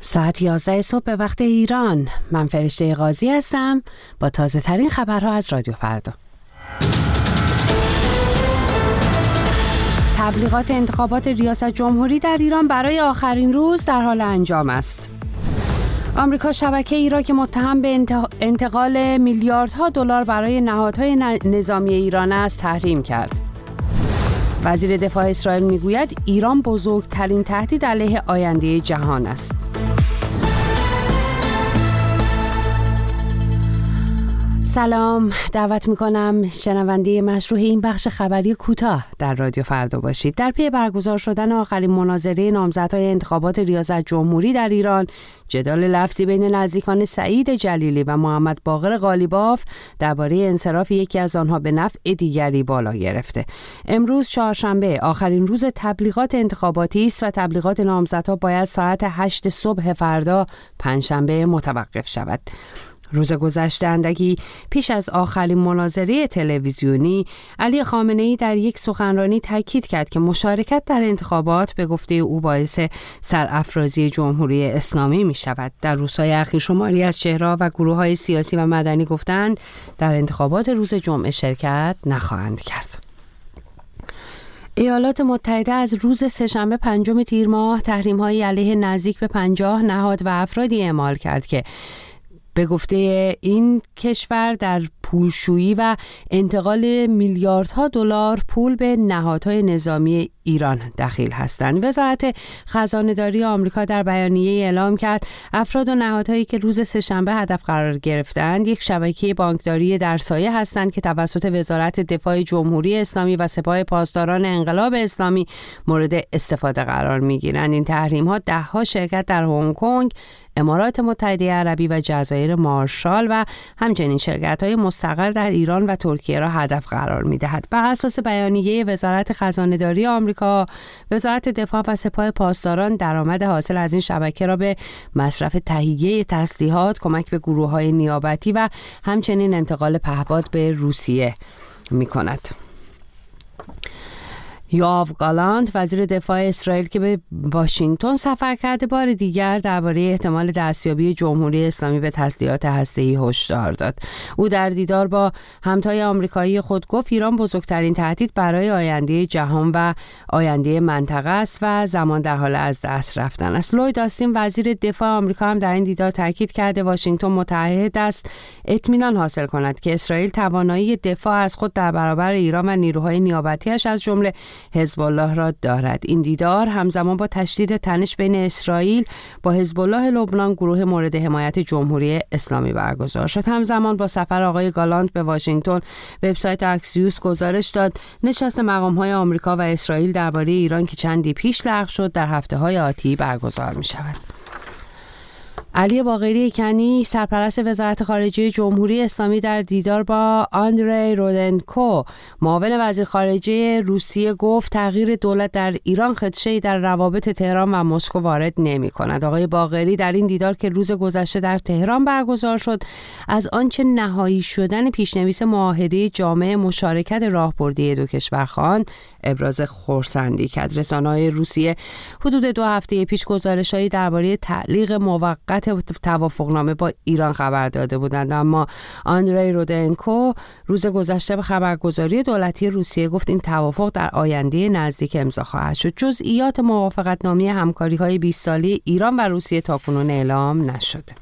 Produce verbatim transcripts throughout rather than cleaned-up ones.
ساعت یازده صبح به وقت ایران. من فرشته قاضی هستم با تازه ترین خبرها از رادیو فردا. تبلیغات انتخابات ریاست جمهوری در ایران برای آخرین روز در حال انجام است. آمریکا شبکه‌ای را که متهم به انتقال میلیاردها دلار برای نهادهای نظامی ایران است تحریم کرد. وزیر دفاع اسرائیل میگوید ایران بزرگترین تهدید علیه آینده جهان است. سلام، دعوت میکنم شنونده مشروع این بخش خبری کوتاه در رادیو فردا باشید. در پی برگزار شدن آخرین مناظره نامزدهای انتخابات ریاست جمهوری در ایران، جدال لفظی بین نزدیکان سعید جلیلی و محمد باقر قالیباف درباره انصراف یکی از آنها به نفع دیگری بالا گرفته. امروز چهارشنبه آخرین روز تبلیغات انتخاباتی است و تبلیغات نامزدها باید ساعت هشت صبح فردا پنجشنبه متوقف شود. روز گذشته اندکی پیش از آخرین مناظره تلویزیونی، علی خامنه‌ای در یک سخنرانی تاکید کرد که مشارکت در انتخابات به گفته او باعث سرافرازی جمهوری اسلامی می شود. در روزهای اخیر شماری از چهره‌ها و گروه‌های سیاسی و مدنی گفتند در انتخابات روز جمعه شرکت نخواهند کرد. ایالات متحده از روز سه‌شنبه پنجم تیر ماه تحریم‌های علیه نزدیک به پنجاه نهاد و افرادی اعمال کرد که به گفته این کشور در پولشویی و انتقال میلیاردها دلار پول به نهادهای نظامی ایران دخیل هستند. وزارت خزانه‌داری آمریکا در بیانیه اعلام کرد افراد و نهادهایی که روز سه‌شنبه هدف قرار گرفتند یک شبکه بانکداری در سایه هستند که توسط وزارت دفاع جمهوری اسلامی و سپاه پاسداران انقلاب اسلامی مورد استفاده قرار می‌گیرند. این تحریم‌ها ده‌ها شرکت در هنگ کنگ، امارات متحده عربی و جزایر مارشال و همچنین شرکت‌های مستقر در ایران و ترکیه را هدف قرار می‌دهد. بر اساس بیانیه وزارت خزانه‌داری آمریکا، وزارت دفاع و سپاه پاسداران درآمد حاصل از این شبکه را به مصرف تهیه تسلیحات، کمک به گروه‌های نیابتی و همچنین انتقال پهپاد به روسیه می‌کند. یوآف گالانت، وزیر دفاع اسرائیل که به واشنگتن سفر کرده، بار دیگر درباره احتمال دستیابی جمهوری اسلامی به تسلیحات هسته‌ای هشدار داد. او در دیدار با همتای آمریکایی خود گفت ایران بزرگترین تهدید برای آینده جهان و آینده منطقه است و زمان در حال از دست رفتن است. لوید آستین، وزیر دفاع آمریکا، هم در این دیدار تاکید کرده واشنگتن متعهد است اطمینان حاصل کند که اسرائیل توانایی دفاع از خود در برابر ایران و نیروهای نیابتی‌اش از جمله حزب الله را دارد. این دیدار همزمان با تشدید تنش بین اسرائیل با حزب الله لبنان، گروه مورد حمایت جمهوری اسلامی، برگزار شد. همزمان با سفر آقای گالانت به واشنگتن، وبسایت اکسیوس گزارش داد نشست مقام‌های آمریکا و اسرائیل درباره ایران که چندی پیش لغو شد در هفته‌های آتی برگزار می‌شود. علی باقری کنی، سرپرست وزارت خارجه جمهوری اسلامی، در دیدار با آندری رودنکو، معاون وزیر خارجه روسیه، گفت تغییر دولت در ایران خدشه‌ای در روابط تهران و مسکو وارد نمی‌کند. آقای باقری در این دیدار که روز گذشته در تهران برگزار شد، از آنچه نهایی شدن پیشنویس معاهده جامع مشارکت راهبردی دو کشور خواند ابراز خرسندی کرد. رسانه‌های روسیه حدود دو هفته پیش گزارش‌هایی درباره تعلیق موقت توافقنامه با ایران خبر داده بودند، اما آندری رودنکو روز گذشته به خبرگزاری دولتی روسیه گفت این توافق در آینده نزدیک امضا خواهد شد. جزئیات موافقتنامه همکاری‌های بیست ساله ایران و روسیه تاکنون اعلام نشده.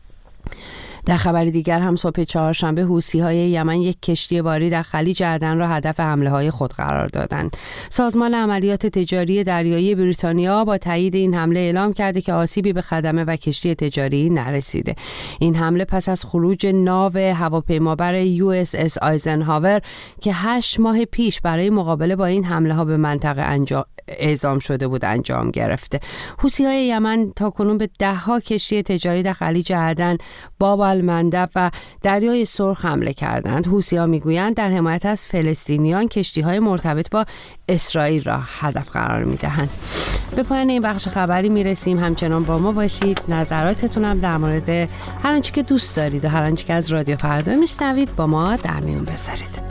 در خبر دیگر هم صبح چهارشنبه حوثی‌های یمن یک کشتی باری در خلیج عدن را هدف حمله‌های خود قرار دادند. سازمان عملیات تجاری دریایی بریتانیا با تایید این حمله اعلام کرده که آسیبی به خدمه و کشتی تجاری نرسیده. این حمله پس از خروج ناو هواپیمابر یو اس اس آیزنهاور که هشت ماه پیش برای مقابله با این حمله‌ها به منطقه انجام اعزام شده بود انجام گرفته. حوثی‌های یمن تاکنون به ده‌ها کشتی تجاری در خلیج عدن، باب المندب و دریای سرخ حمله کردند. حوثی‌ها میگویند در حمایت از فلسطینیان کشتی‌های مرتبط با اسرائیل را هدف قرار می‌دهند. به پایان این بخش خبری میرسیم. همچنان با ما باشید. نظراتتون هم در مورد هر آنچه که دوست دارید و هر آنچه که از رادیو فردا میشنوید با ما در میون بذارید.